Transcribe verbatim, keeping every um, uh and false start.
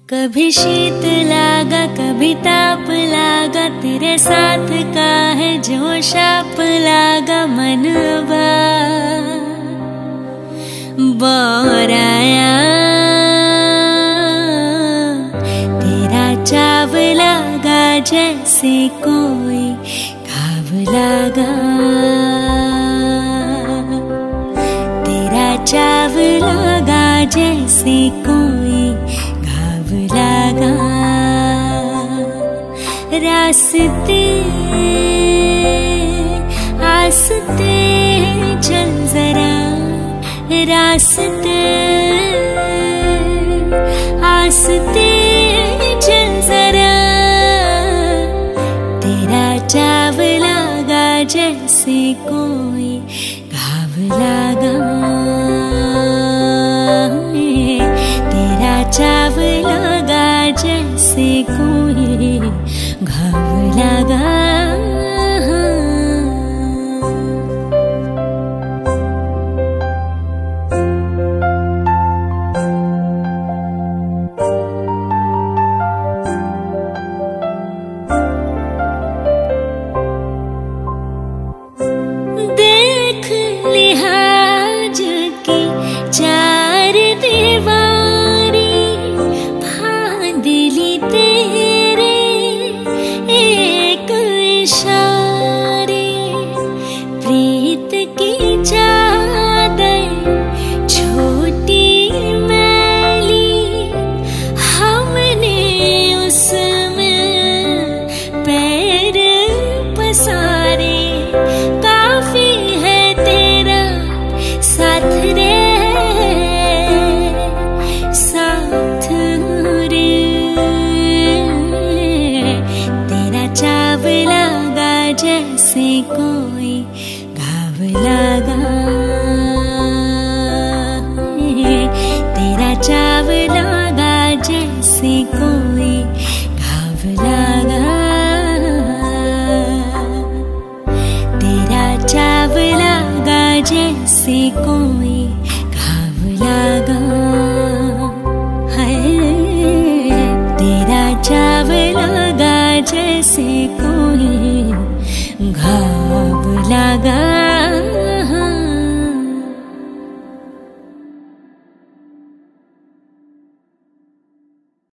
कभी शीत लागा कभी ताप लागा, तेरे साथ का है जो शाप लागा मनवा। बोराया तेरा चाव लागा जैसे कोई घाव लागा, तेरा चाव लागा जैसे कोई घाव लागा। रास्ते आस्ते चल जरा, रास्ते आस्ते चल जरा, तेरा चाव लागा जैसे कोई घाव लागा, तेरा चाव लागा जैसे कोई घाव लागा। देख लिहाज की चार दीवारी, फांदली तेरे एक इशारे, प्रीत की चादर छोटी मैली, हमने उसमें पैर पसारे। काफी है तेरा साथ रे, साथ रे, तेरा चाव लागा जैसे कोई घाव लागा, तेरा चाव लागा जैसे कोई घाव लागा, तेरा चाव लागा जैसे कोई घाव लागा है, तेरा चाव लागा जैसे कोई घाव लागा।